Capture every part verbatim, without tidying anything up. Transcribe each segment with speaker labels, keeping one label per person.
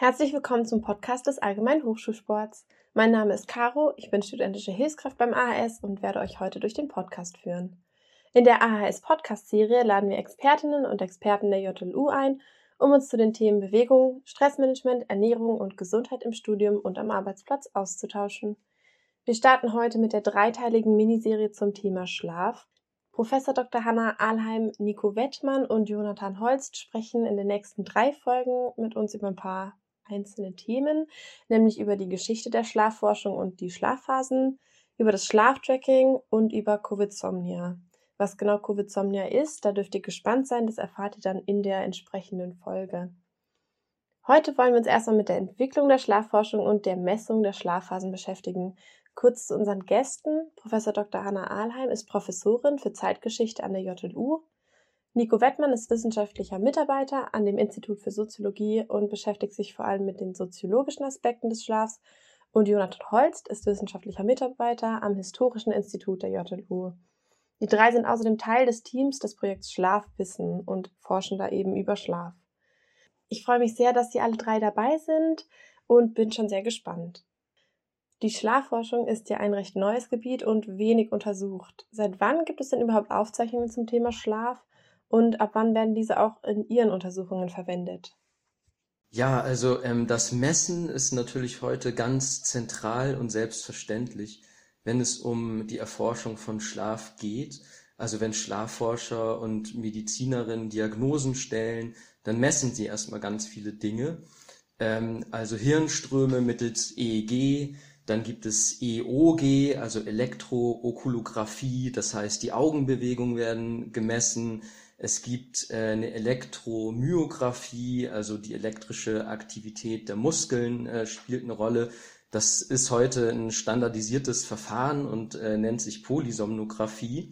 Speaker 1: Herzlich willkommen zum Podcast des Allgemeinen Hochschulsports. Mein Name ist Caro, ich bin studentische Hilfskraft beim A H S und werde euch heute durch den Podcast führen. In der A H S-Podcast-Serie laden wir Expertinnen und Experten der J L U ein, um uns zu den Themen Bewegung, Stressmanagement, Ernährung und Gesundheit im Studium und am Arbeitsplatz auszutauschen. Wir starten heute mit der dreiteiligen Miniserie zum Thema Schlaf. Professor Doktor Hannah Ahlheim, Nico Wettmann und Jonathan Holst sprechen in den nächsten drei Folgen mit uns über ein paar einzelne Themen, nämlich über die Geschichte der Schlafforschung und die Schlafphasen, über das Schlaftracking und über Covidsomnia. Was genau Covidsomnia ist, da dürft ihr gespannt sein, das erfahrt ihr dann in der entsprechenden Folge. Heute wollen wir uns erstmal mit der Entwicklung der Schlafforschung und der Messung der Schlafphasen beschäftigen. Kurz zu unseren Gästen. Professor Doktor Hannah Ahlheim ist Professorin für Zeitgeschichte an der J L U. Nico Wettmann ist wissenschaftlicher Mitarbeiter an dem Institut für Soziologie und beschäftigt sich vor allem mit den soziologischen Aspekten des Schlafs. Und Jonathan Holst ist wissenschaftlicher Mitarbeiter am Historischen Institut der J L U. Die drei sind außerdem Teil des Teams des Projekts Schlafwissen und forschen da eben über Schlaf. Ich freue mich sehr, dass Sie alle drei dabei sind und bin schon sehr gespannt. Die Schlafforschung ist ja ein recht neues Gebiet und wenig untersucht. Seit wann gibt es denn überhaupt Aufzeichnungen zum Thema Schlaf und ab wann werden diese auch in Ihren Untersuchungen verwendet?
Speaker 2: Ja, also ähm, das Messen ist natürlich heute ganz zentral und selbstverständlich, wenn es um die Erforschung von Schlaf geht. Also wenn Schlafforscher und Medizinerinnen Diagnosen stellen, dann messen sie erstmal ganz viele Dinge. Ähm, also Hirnströme mittels E E G, dann gibt es E E O G, also Elektrookulographie, das heißt die Augenbewegungen werden gemessen. Es gibt äh, eine Elektromyographie, also die elektrische Aktivität der Muskeln äh, spielt eine Rolle. Das ist heute ein standardisiertes Verfahren und äh, nennt sich Polysomnographie.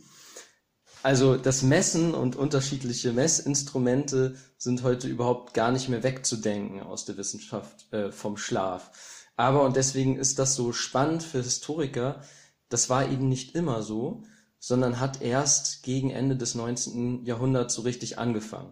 Speaker 2: Also das Messen und unterschiedliche Messinstrumente sind heute überhaupt gar nicht mehr wegzudenken aus der Wissenschaft äh, vom Schlaf. Aber, und deswegen ist das so spannend für Historiker, das war eben nicht immer so, sondern hat erst gegen Ende des neunzehnten Jahrhunderts so richtig angefangen.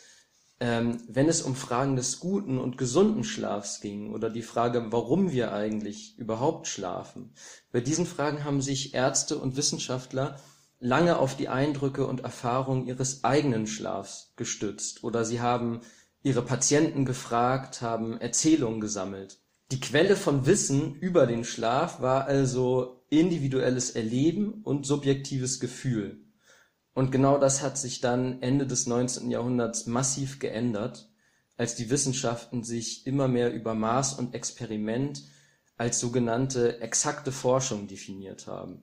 Speaker 2: Ähm, wenn es um Fragen des guten und gesunden Schlafs ging oder die Frage, warum wir eigentlich überhaupt schlafen, bei diesen Fragen haben sich Ärzte und Wissenschaftler lange auf die Eindrücke und Erfahrungen ihres eigenen Schlafs gestützt oder sie haben ihre Patienten gefragt, haben Erzählungen gesammelt. Die Quelle von Wissen über den Schlaf war also individuelles Erleben und subjektives Gefühl. Und genau das hat sich dann Ende des neunzehnten Jahrhunderts massiv geändert, als die Wissenschaften sich immer mehr über Maß und Experiment als sogenannte exakte Forschung definiert haben.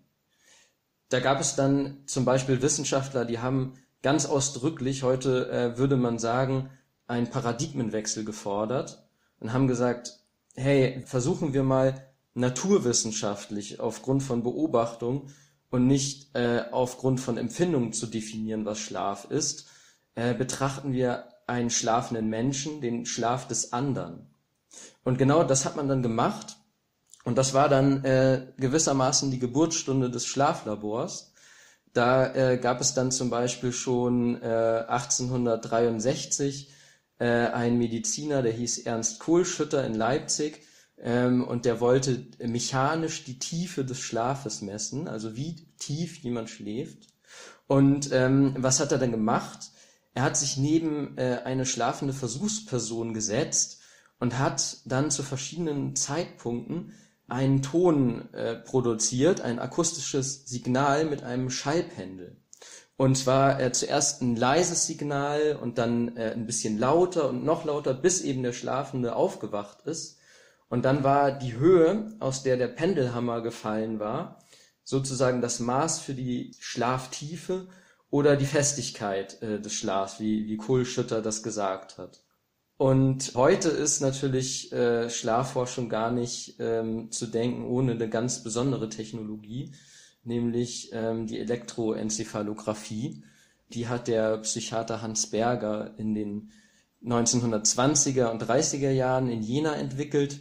Speaker 2: Da gab es dann zum Beispiel Wissenschaftler, die haben ganz ausdrücklich, heute äh, würde man sagen, einen Paradigmenwechsel gefordert und haben gesagt, hey, versuchen wir mal naturwissenschaftlich aufgrund von Beobachtung und nicht äh, aufgrund von Empfindungen zu definieren, was Schlaf ist, äh, betrachten wir einen schlafenden Menschen, den Schlaf des anderen. Und genau das hat man dann gemacht. Und das war dann äh, gewissermaßen die Geburtsstunde des Schlaflabors. Da äh, gab es dann zum Beispiel schon äh, achtzehnhundertdreiundsechzig äh, einen Mediziner, der hieß Ernst Kohlschütter in Leipzig, ähm, und der wollte mechanisch die Tiefe des Schlafes messen, also wie tief jemand schläft. Und ähm, was hat er dann gemacht? Er hat sich neben äh, eine schlafende Versuchsperson gesetzt und hat dann zu verschiedenen Zeitpunkten einen Ton äh, produziert, ein akustisches Signal mit einem Schallpendel. Und zwar äh, zuerst ein leises Signal und dann äh, ein bisschen lauter und noch lauter, bis eben der Schlafende aufgewacht ist. Und dann war die Höhe, aus der der Pendelhammer gefallen war, sozusagen das Maß für die Schlaftiefe oder die Festigkeit äh, des Schlafs, wie, wie Kohlschütter das gesagt hat. Und heute ist natürlich äh, Schlafforschung gar nicht ähm, zu denken ohne eine ganz besondere Technologie, nämlich ähm, die Elektroenzephalographie. Die hat der Psychiater Hans Berger in den neunzehnhundertzwanziger und dreißiger Jahren in Jena entwickelt.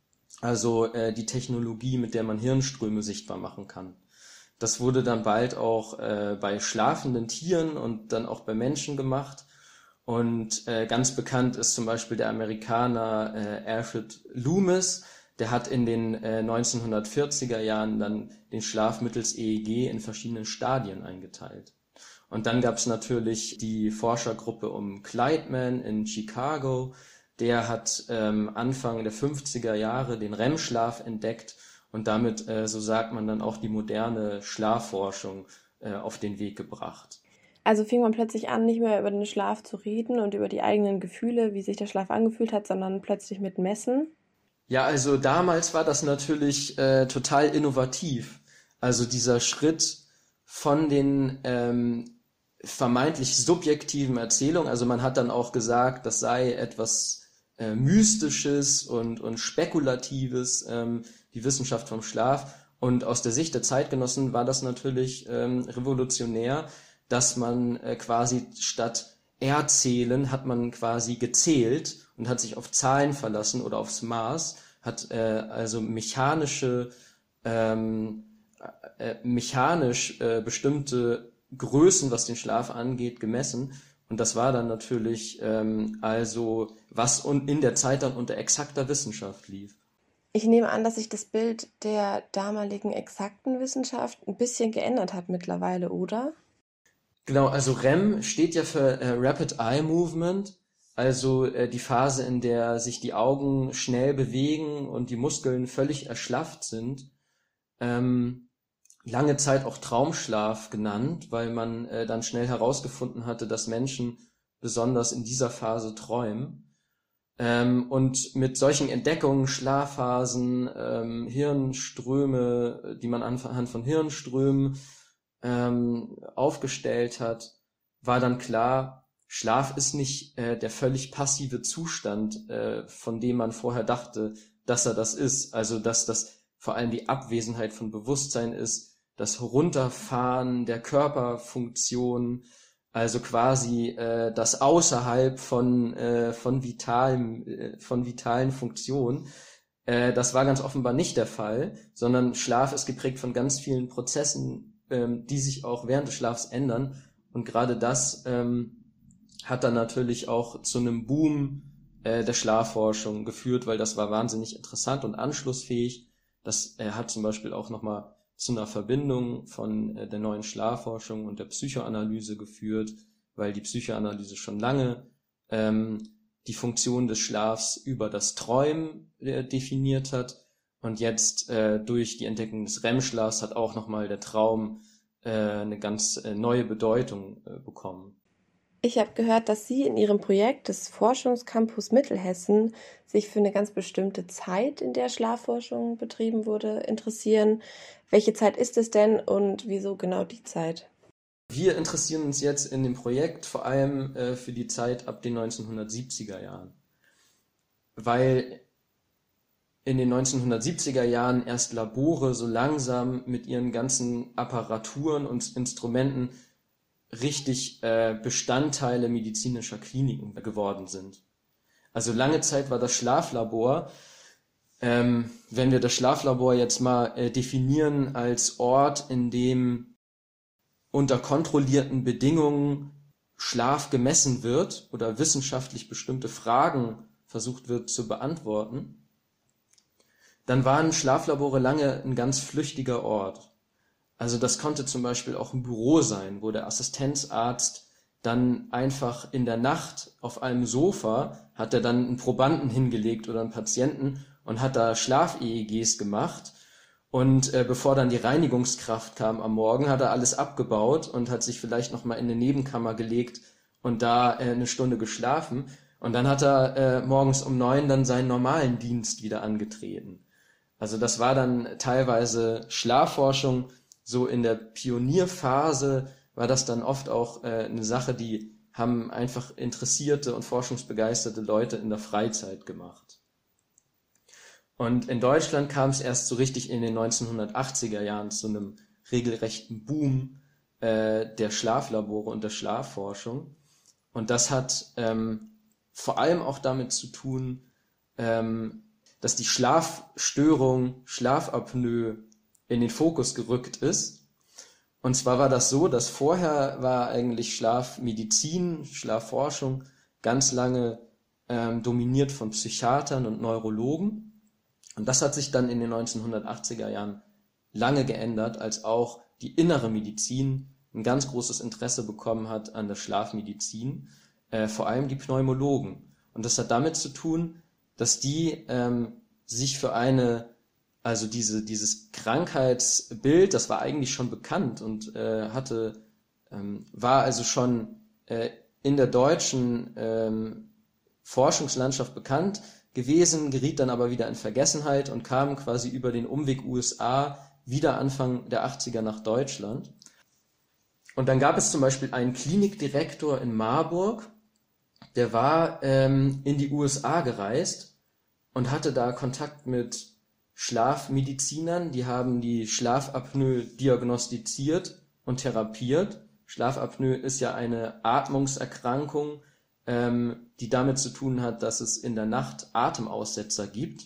Speaker 2: Also äh, die Technologie, mit der man Hirnströme sichtbar machen kann. Das wurde dann bald auch äh, bei schlafenden Tieren und dann auch bei Menschen gemacht. Und äh, ganz bekannt ist zum Beispiel der Amerikaner äh, Alfred Loomis. Der hat in den äh, neunzehnhundertvierziger Jahren dann den Schlaf mittels E E G in verschiedenen Stadien eingeteilt. Und dann gab es natürlich die Forschergruppe um Kleitman in Chicago. Der hat ähm, Anfang der fünfziger Jahre den R E M-Schlaf entdeckt und damit, äh, so sagt man dann, auch die moderne Schlafforschung äh, auf den Weg gebracht.
Speaker 1: Also fing man plötzlich an, nicht mehr über den Schlaf zu reden und über die eigenen Gefühle, wie sich der Schlaf angefühlt hat, sondern plötzlich mit Messen.
Speaker 2: Ja, also damals war das natürlich äh, total innovativ. Also dieser Schritt von den ähm, vermeintlich subjektiven Erzählungen, also man hat dann auch gesagt, das sei etwas äh, Mystisches und, und Spekulatives, ähm, die Wissenschaft vom Schlaf. Und aus der Sicht der Zeitgenossen war das natürlich ähm, revolutionär, dass man äh, quasi statt erzählen hat man quasi gezählt und hat sich auf Zahlen verlassen oder aufs Maß, hat äh, also mechanische ähm, äh, mechanisch äh, bestimmte Größen, was den Schlaf angeht, gemessen. Und das war dann natürlich ähm, also, was un- in der Zeit dann unter exakter Wissenschaft lief.
Speaker 1: Ich nehme an, dass sich das Bild der damaligen exakten Wissenschaft ein bisschen geändert hat mittlerweile, oder?
Speaker 2: Genau, also R E M steht ja für äh, Rapid Eye Movement, also äh, die Phase, in der sich die Augen schnell bewegen und die Muskeln völlig erschlafft sind. Ähm, lange Zeit auch Traumschlaf genannt, weil man äh, dann schnell herausgefunden hatte, dass Menschen besonders in dieser Phase träumen. Ähm, und mit solchen Entdeckungen, Schlafphasen, ähm, Hirnströme, die man anhand von Hirnströmen ähm, aufgestellt hat, war dann klar, Schlaf ist nicht äh, der völlig passive Zustand, äh, von dem man vorher dachte, dass er das ist. Also dass das vor allem die Abwesenheit von Bewusstsein ist, das Runterfahren der Körperfunktion, also quasi äh, das außerhalb von äh, von vitalen äh, von vitalen Funktionen. Äh, das war ganz offenbar nicht der Fall, sondern Schlaf ist geprägt von ganz vielen Prozessen, ähm, die sich auch während des Schlafs ändern. Und gerade das ähm, hat dann natürlich auch zu einem Boom äh, der Schlafforschung geführt, weil das war wahnsinnig interessant und anschlussfähig. Das äh, hat zum Beispiel auch nochmal zu einer Verbindung von äh, der neuen Schlafforschung und der Psychoanalyse geführt, weil die Psychoanalyse schon lange ähm, die Funktion des Schlafs über das Träumen äh, definiert hat. Und jetzt äh, durch die Entdeckung des R E M-Schlafs hat auch nochmal der Traum äh, eine ganz äh, neue Bedeutung äh, bekommen.
Speaker 1: Ich habe gehört, dass Sie in Ihrem Projekt des Forschungscampus Mittelhessen sich für eine ganz bestimmte Zeit, in der Schlafforschung betrieben wurde, interessieren. Welche Zeit ist es denn und wieso genau die Zeit?
Speaker 2: Wir interessieren uns jetzt in dem Projekt vor allem äh, für die Zeit ab den neunzehnhundertsiebziger Jahren, weil in den neunzehnhundertsiebziger Jahren erst Labore so langsam mit ihren ganzen Apparaturen und Instrumenten richtig äh, Bestandteile medizinischer Kliniken geworden sind. Also lange Zeit war das Schlaflabor, ähm, wenn wir das Schlaflabor jetzt mal äh, definieren als Ort, in dem unter kontrollierten Bedingungen Schlaf gemessen wird oder wissenschaftlich bestimmte Fragen versucht wird zu beantworten, dann waren Schlaflabore lange ein ganz flüchtiger Ort. Also das konnte zum Beispiel auch ein Büro sein, wo der Assistenzarzt dann einfach in der Nacht auf einem Sofa hat er dann einen Probanden hingelegt oder einen Patienten und hat da Schlaf-E E Gs gemacht. Und äh, bevor dann die Reinigungskraft kam am Morgen, hat er alles abgebaut und hat sich vielleicht nochmal in eine Nebenkammer gelegt und da äh, eine Stunde geschlafen. Und dann hat er äh, morgens um neun dann seinen normalen Dienst wieder angetreten. Also das war dann teilweise Schlafforschung. So in der Pionierphase war das dann oft auch äh, eine Sache, die haben einfach interessierte und forschungsbegeisterte Leute in der Freizeit gemacht. Und in Deutschland kam es erst so richtig in den neunzehnhundertachtziger Jahren zu einem regelrechten Boom äh, der Schlaflabore und der Schlafforschung. Und das hat ähm, vor allem auch damit zu tun, ähm, dass die Schlafstörung, Schlafapnoe in den Fokus gerückt ist. Und zwar war das so, dass vorher war eigentlich Schlafmedizin, Schlafforschung ganz lange ähm, dominiert von Psychiatern und Neurologen. Und das hat sich dann in den neunzehnhundertachtziger Jahren lange geändert, als auch die innere Medizin ein ganz großes Interesse bekommen hat an der Schlafmedizin, äh, vor allem die Pneumologen. Und das hat damit zu tun, dass die ähm, sich für eine, also diese dieses Krankheitsbild, das war eigentlich schon bekannt und äh, hatte, ähm, war also schon äh, in der deutschen ähm, Forschungslandschaft bekannt gewesen, geriet dann aber wieder in Vergessenheit und kam quasi über den Umweg U S A wieder Anfang der achtziger nach Deutschland. Und dann gab es zum Beispiel einen Klinikdirektor in Marburg, der war ähm, in die U S A gereist und hatte da Kontakt mit Schlafmedizinern, die haben die Schlafapnoe diagnostiziert und therapiert. Schlafapnoe ist ja eine Atmungserkrankung, ähm, die damit zu tun hat, dass es in der Nacht Atemaussetzer gibt.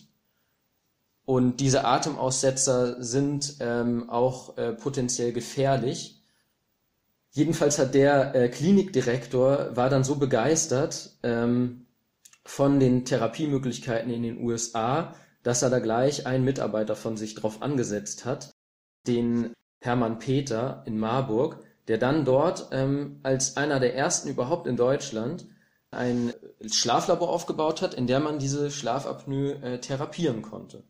Speaker 2: Und diese Atemaussetzer sind ähm, auch äh, potenziell gefährlich. Jedenfalls hat der äh, Klinikdirektor, war dann so begeistert ähm, von den Therapiemöglichkeiten in den U S A, dass er da gleich einen Mitarbeiter von sich drauf angesetzt hat, den Hermann Peter in Marburg, der dann dort ähm, als einer der ersten überhaupt in Deutschland ein Schlaflabor aufgebaut hat, in der man diese Schlafapnoe äh, therapieren konnte.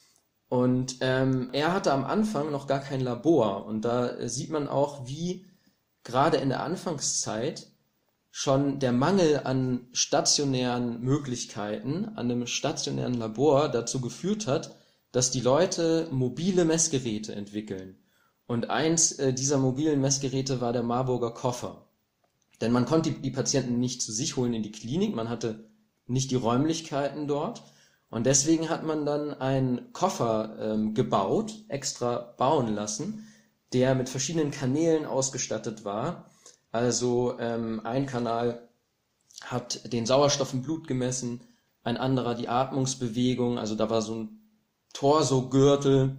Speaker 2: Und ähm, er hatte am Anfang noch gar kein Labor. Und da äh, sieht man auch, wie gerade in der Anfangszeit schon der Mangel an stationären Möglichkeiten, an einem stationären Labor dazu geführt hat, dass die Leute mobile Messgeräte entwickeln. Und eins äh, dieser mobilen Messgeräte war der Marburger Koffer. Denn man konnte die, die Patienten nicht zu sich holen in die Klinik, man hatte nicht die Räumlichkeiten dort. Und deswegen hat man dann einen Koffer ähm, gebaut, extra bauen lassen, der mit verschiedenen Kanälen ausgestattet war. Also ähm, ein Kanal hat den Sauerstoff im Blut gemessen, ein anderer die Atmungsbewegung, also da war so ein Torsogürtel,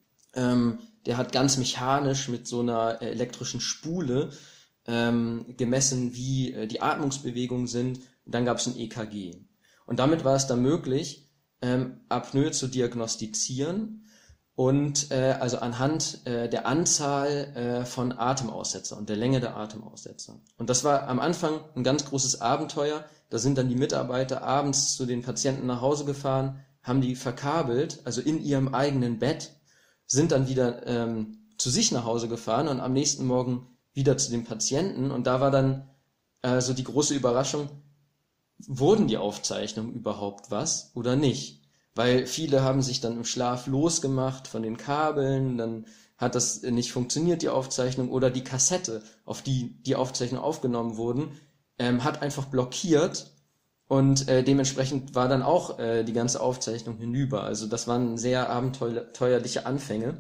Speaker 2: ähm, der hat ganz mechanisch mit so einer elektrischen Spule ähm, gemessen, wie äh, die Atmungsbewegungen sind. Und dann gab es ein E K G. Und damit war es dann möglich, ähm, Apnoe zu diagnostizieren und äh, also anhand äh, der Anzahl äh, von Atemaussetzer und der Länge der Atemaussetzer. Und das war am Anfang ein ganz großes Abenteuer. Da sind dann die Mitarbeiter abends zu den Patienten nach Hause gefahren, haben die verkabelt, also in ihrem eigenen Bett, sind dann wieder ähm, zu sich nach Hause gefahren und am nächsten Morgen wieder zu den Patienten. Und da war dann äh, so die große Überraschung, wurden die Aufzeichnungen überhaupt was oder nicht? Weil viele haben sich dann im Schlaf losgemacht von den Kabeln, dann hat das nicht funktioniert, die Aufzeichnung, oder die Kassette, auf die die Aufzeichnungen aufgenommen wurden, ähm, hat einfach blockiert und äh, dementsprechend war dann auch äh, die ganze Aufzeichnung hinüber. Also das waren sehr abenteuerliche Anfänge.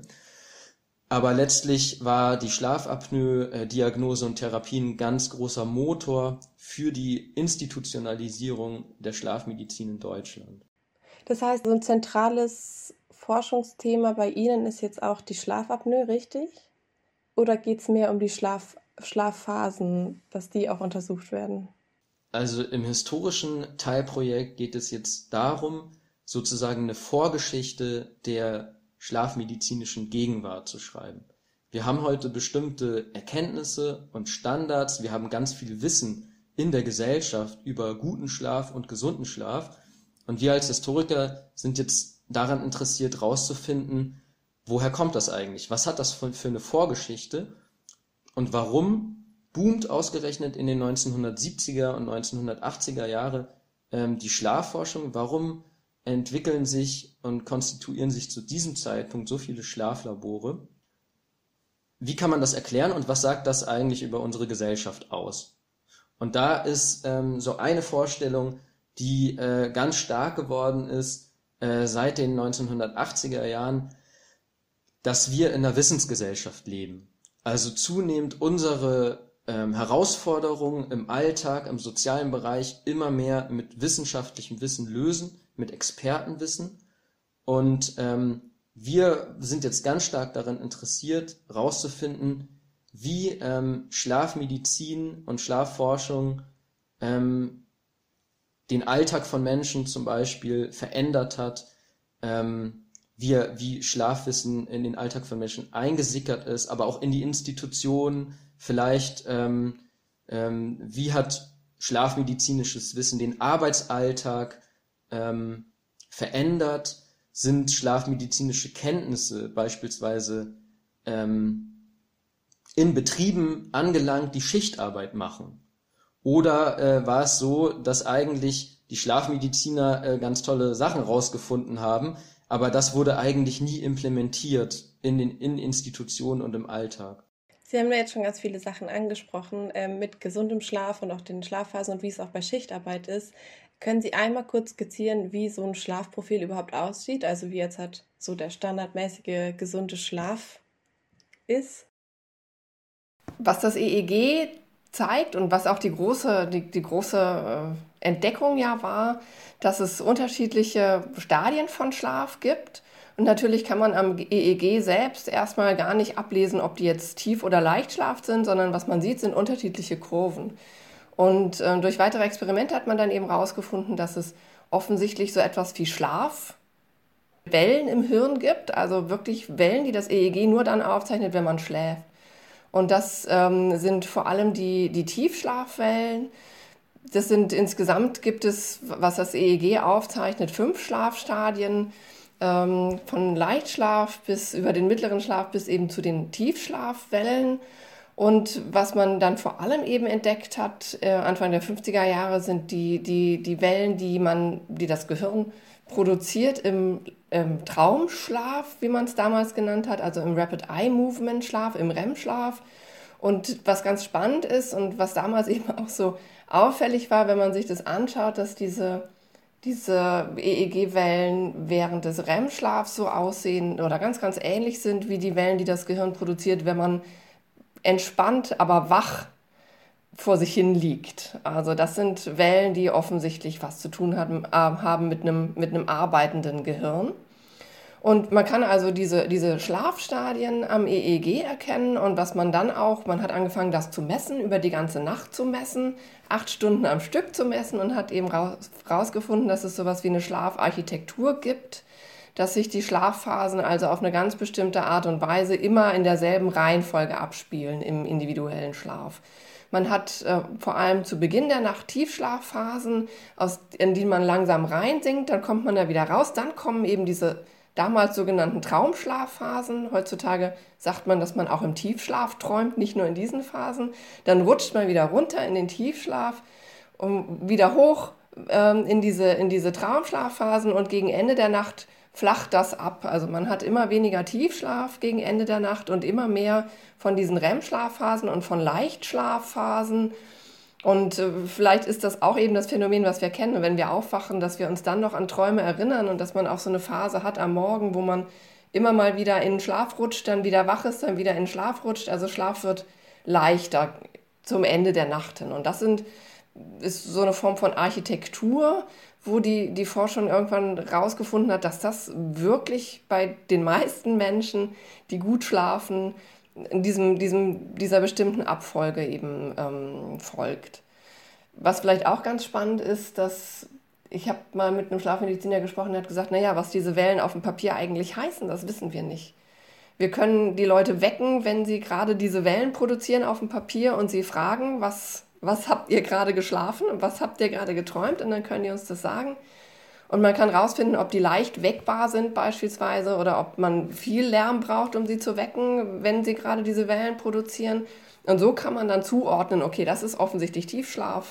Speaker 2: Aber letztlich war die Schlafapnoe, äh, Diagnose und Therapie ein ganz großer Motor für die Institutionalisierung der Schlafmedizin in Deutschland.
Speaker 1: Das heißt, so ein zentrales Forschungsthema bei Ihnen ist jetzt auch die Schlafapnoe, richtig? Oder geht es mehr um die Schlaf Schlafphasen, dass die auch untersucht werden?
Speaker 2: Also im historischen Teilprojekt geht es jetzt darum, sozusagen eine Vorgeschichte der schlafmedizinischen Gegenwart zu schreiben. Wir haben heute bestimmte Erkenntnisse und Standards, wir haben ganz viel Wissen in der Gesellschaft über guten Schlaf und gesunden Schlaf. Und wir als Historiker sind jetzt daran interessiert, rauszufinden, woher kommt das eigentlich? Was hat das für, für eine Vorgeschichte? Und warum boomt ausgerechnet in den neunzehnhundertsiebziger und neunzehnhundertachtziger Jahre ähm, die Schlafforschung? Warum entwickeln sich und konstituieren sich zu diesem Zeitpunkt so viele Schlaflabore? Wie kann man das erklären und was sagt das eigentlich über unsere Gesellschaft aus? Und da ist ähm, so eine Vorstellung, die äh, ganz stark geworden ist äh, seit den neunzehnhundertachtziger Jahren, dass wir in einer Wissensgesellschaft leben. Also zunehmend unsere ähm, Herausforderungen im Alltag, im sozialen Bereich immer mehr mit wissenschaftlichem Wissen lösen, mit Expertenwissen. Und ähm, wir sind jetzt ganz stark daran interessiert, herauszufinden, wie ähm, Schlafmedizin und Schlafforschung ähm, den Alltag von Menschen zum Beispiel verändert hat, ähm, wie, er- wie Schlafwissen in den Alltag von Menschen eingesickert ist, aber auch in die Institutionen, vielleicht ähm, ähm, wie hat schlafmedizinisches Wissen den Arbeitsalltag ähm, verändert, sind schlafmedizinische Kenntnisse beispielsweise ähm, in Betrieben angelangt, die Schichtarbeit machen. Oder äh, war es so, dass eigentlich die Schlafmediziner äh, ganz tolle Sachen rausgefunden haben, aber das wurde eigentlich nie implementiert in den in Institutionen und im Alltag?
Speaker 1: Sie haben ja jetzt schon ganz viele Sachen angesprochen, ähm, mit gesundem Schlaf und auch den Schlafphasen und wie es auch bei Schichtarbeit ist. Können Sie einmal kurz skizzieren, wie so ein Schlafprofil überhaupt aussieht? Also wie jetzt halt so der standardmäßige gesunde Schlaf ist?
Speaker 3: Was das E E G zeigt und was auch die große, die, die große äh, Entdeckung ja war, dass es unterschiedliche Stadien von Schlaf gibt. Und natürlich kann man am E E G selbst erstmal gar nicht ablesen, ob die jetzt Tief- oder Leichtschlaf sind, sondern was man sieht, sind unterschiedliche Kurven. Und äh, durch weitere Experimente hat man dann eben herausgefunden, dass es offensichtlich so etwas wie Schlafwellen im Hirn gibt, also wirklich Wellen, die das E E G nur dann aufzeichnet, wenn man schläft. Und das ähm, sind vor allem die, die Tiefschlafwellen. Das sind insgesamt gibt es, was das E E G aufzeichnet, fünf Schlafstadien, ähm, von Leichtschlaf bis über den mittleren Schlaf bis eben zu den Tiefschlafwellen. Und was man dann vor allem eben entdeckt hat, äh, Anfang der fünfziger Jahre, sind die, die, die Wellen, die man, die das Gehirn produziert im, im Traumschlaf, wie man es damals genannt hat, also im Rapid Eye Movement Schlaf, im R E M-Schlaf. Und was ganz spannend ist und was damals eben auch so auffällig war, wenn man sich das anschaut, dass diese, diese E E G-Wellen während des R E M-Schlafs so aussehen oder ganz, ganz ähnlich sind wie die Wellen, die das Gehirn produziert, wenn man entspannt, aber wach vor sich hin liegt. Also das sind Wellen, die offensichtlich was zu tun haben, äh, haben mit einem, mit einem arbeitenden Gehirn. Und man kann also diese, diese Schlafstadien am E E G erkennen und was man dann auch, man hat angefangen, das zu messen, über die ganze Nacht zu messen, acht Stunden am Stück zu messen und hat eben raus, rausgefunden, dass es sowas wie eine Schlafarchitektur gibt, dass sich die Schlafphasen also auf eine ganz bestimmte Art und Weise immer in derselben Reihenfolge abspielen im individuellen Schlaf. Man hat äh, vor allem zu Beginn der Nacht Tiefschlafphasen, aus, in die man langsam reinsinkt, dann kommt man da wieder raus, dann kommen eben diese damals sogenannten Traumschlafphasen. Heutzutage sagt man, dass man auch im Tiefschlaf träumt, nicht nur in diesen Phasen. Dann rutscht man wieder runter in den Tiefschlaf und wieder hoch ähm, in diese, in diese Traumschlafphasen und gegen Ende der Nacht flacht das ab. Also man hat immer weniger Tiefschlaf gegen Ende der Nacht und immer mehr von diesen R E M-Schlafphasen und von Leichtschlafphasen. Und äh, vielleicht ist das auch eben das Phänomen, was wir kennen, wenn wir aufwachen, dass wir uns dann noch an Träume erinnern und dass man auch so eine Phase hat am Morgen, wo man immer mal wieder in den Schlaf rutscht, dann wieder wach ist, dann wieder in den Schlaf rutscht. Also Schlaf wird leichter zum Ende der Nacht hin. Und das sind, ist so eine Form von Architektur, wo die, die Forschung irgendwann rausgefunden hat, dass das wirklich bei den meisten Menschen, die gut schlafen, in diesem, diesem, dieser bestimmten Abfolge eben ähm, folgt. Was vielleicht auch ganz spannend ist, dass ich habe mal mit einem Schlafmediziner gesprochen, der hat gesagt, naja, was diese Wellen auf dem Papier eigentlich heißen, das wissen wir nicht. Wir können die Leute wecken, wenn sie gerade diese Wellen produzieren auf dem Papier und sie fragen, was, was habt ihr gerade geschlafen und was habt ihr gerade geträumt, und dann können die uns das sagen. Und man kann rausfinden, ob die leicht weckbar sind beispielsweise oder ob man viel Lärm braucht, um sie zu wecken, wenn sie gerade diese Wellen produzieren. Und so kann man dann zuordnen, okay, das ist offensichtlich Tiefschlaf.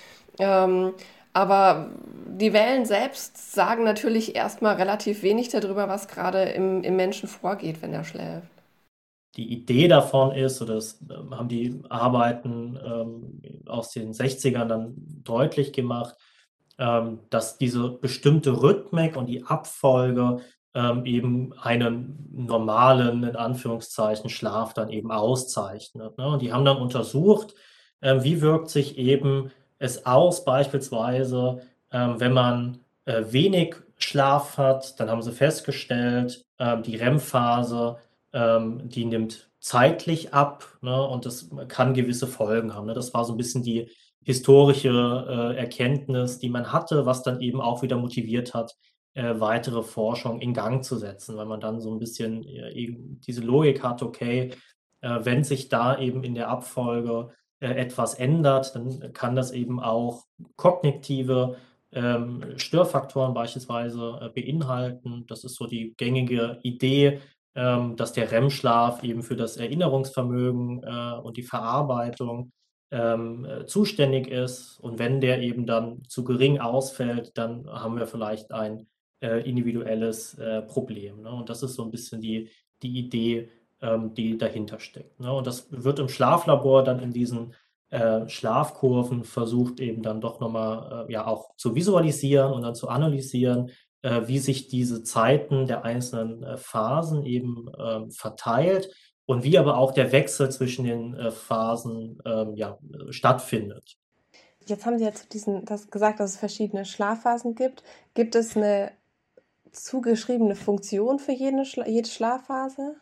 Speaker 3: Ähm, aber die Wellen selbst sagen natürlich erstmal relativ wenig darüber, was gerade im, im Menschen vorgeht, wenn er schläft.
Speaker 4: Die Idee davon ist, oder das ähm, haben die Arbeiten ähm, aus den sechzigern dann deutlich gemacht, ähm, dass diese bestimmte Rhythmik und die Abfolge ähm, eben einen normalen, in Anführungszeichen, Schlaf dann eben auszeichnet. Ne? Und die haben dann untersucht, ähm, wie wirkt sich eben es aus, beispielsweise, ähm, wenn man äh, wenig Schlaf hat, dann haben sie festgestellt, ähm, die R E M-Phase ähm, die nimmt zeitlich ab, ne, und das kann gewisse Folgen haben. Ne? Das war so ein bisschen die historische äh, Erkenntnis, die man hatte, was dann eben auch wieder motiviert hat, äh, weitere Forschung in Gang zu setzen, weil man dann so ein bisschen äh, eben diese Logik hat, okay, äh, wenn sich da eben in der Abfolge äh, etwas ändert, dann kann das eben auch kognitive ähm, Störfaktoren beispielsweise äh, beinhalten. Das ist so die gängige Idee, ähm, dass der R E M-Schlaf eben für das Erinnerungsvermögen äh, und die Verarbeitung ähm, äh, zuständig ist. Und wenn der eben dann zu gering ausfällt, dann haben wir vielleicht ein äh, individuelles äh, Problem. Ne? Und das ist so ein bisschen die, die Idee, ähm, die dahinter steckt. Ne? Und das wird im Schlaflabor dann in diesen äh, Schlafkurven versucht eben dann doch nochmal äh, ja auch zu visualisieren und dann zu analysieren, äh, wie sich diese Zeiten der einzelnen äh, Phasen eben ähm, verteilt und wie aber auch der Wechsel zwischen den äh, Phasen ähm, ja, äh, stattfindet.
Speaker 1: Jetzt haben Sie ja zu diesen, das gesagt, dass es verschiedene Schlafphasen gibt. Gibt es eine zugeschriebene Funktion für jede, Schla jede Schlafphase?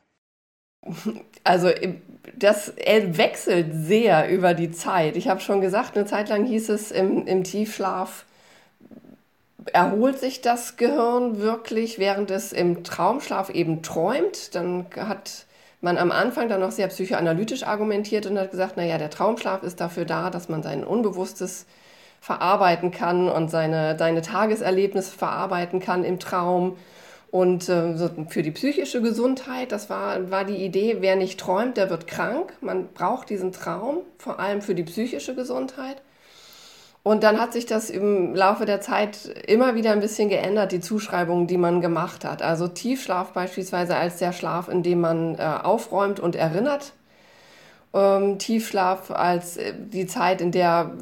Speaker 3: Also im- das äh, wechselt sehr über die Zeit. Ich habe schon gesagt, eine Zeit lang hieß es, im, im Tiefschlaf erholt sich das Gehirn wirklich, während es im Traumschlaf eben träumt. Dann hat man am Anfang dann noch sehr psychoanalytisch argumentiert und hat gesagt, naja, der Traumschlaf ist dafür da, dass man sein Unbewusstes verarbeiten kann und seine, seine Tageserlebnisse verarbeiten kann im Traum. Und äh, so für die psychische Gesundheit, das war, war die Idee, wer nicht träumt, der wird krank. Man braucht diesen Traum, vor allem für die psychische Gesundheit. Und dann hat sich das im Laufe der Zeit immer wieder ein bisschen geändert, die Zuschreibungen, die man gemacht hat. Also Tiefschlaf beispielsweise als der Schlaf, in dem man äh, aufräumt und erinnert. Ähm, Tiefschlaf als äh, die Zeit, in der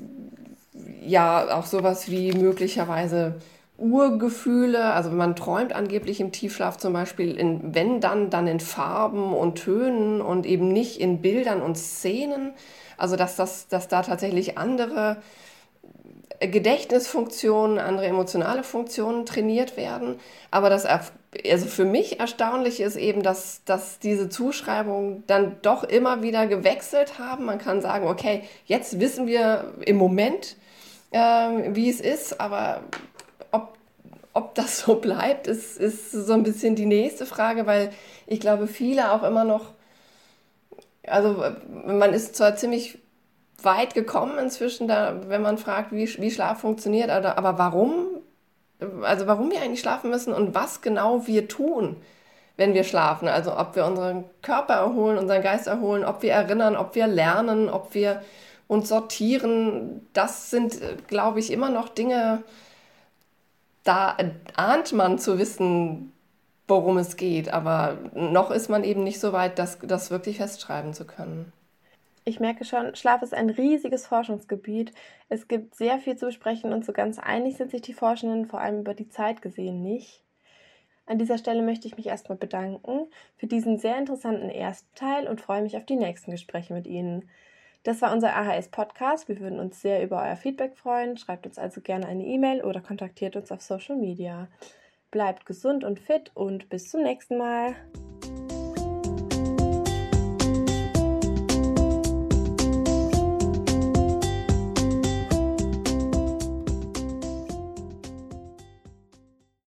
Speaker 3: ja auch sowas wie möglicherweise Urgefühle, also man träumt angeblich im Tiefschlaf zum Beispiel, in, wenn dann, dann in Farben und Tönen und eben nicht in Bildern und Szenen. Also dass, das, dass da tatsächlich andere Gedächtnisfunktionen, andere emotionale Funktionen trainiert werden. Aber das, also für mich erstaunlich ist eben, dass, dass diese Zuschreibungen dann doch immer wieder gewechselt haben. Man kann sagen, okay, jetzt wissen wir im Moment, äh, wie es ist, aber ob, ob das so bleibt, ist, ist so ein bisschen die nächste Frage, weil ich glaube, viele auch immer noch, also man ist zwar ziemlich weit gekommen inzwischen, da, wenn man fragt, wie, wie Schlaf funktioniert, aber, aber warum, also warum wir eigentlich schlafen müssen und was genau wir tun, wenn wir schlafen. Also ob wir unseren Körper erholen, unseren Geist erholen, ob wir erinnern, ob wir lernen, ob wir uns sortieren, das sind, glaube ich, immer noch Dinge, da ahnt man zu wissen, worum es geht, aber noch ist man eben nicht so weit, das, das wirklich festschreiben zu können.
Speaker 1: Ich merke schon, Schlaf ist ein riesiges Forschungsgebiet. Es gibt sehr viel zu besprechen und so ganz einig sind sich die Forschenden vor allem über die Zeit gesehen nicht. An dieser Stelle möchte ich mich erstmal bedanken für diesen sehr interessanten ersten Teil und freue mich auf die nächsten Gespräche mit Ihnen. Das war unser A H S-Podcast. Wir würden uns sehr über euer Feedback freuen. Schreibt uns also gerne eine E-Mail oder kontaktiert uns auf Social Media. Bleibt gesund und fit und bis zum nächsten Mal.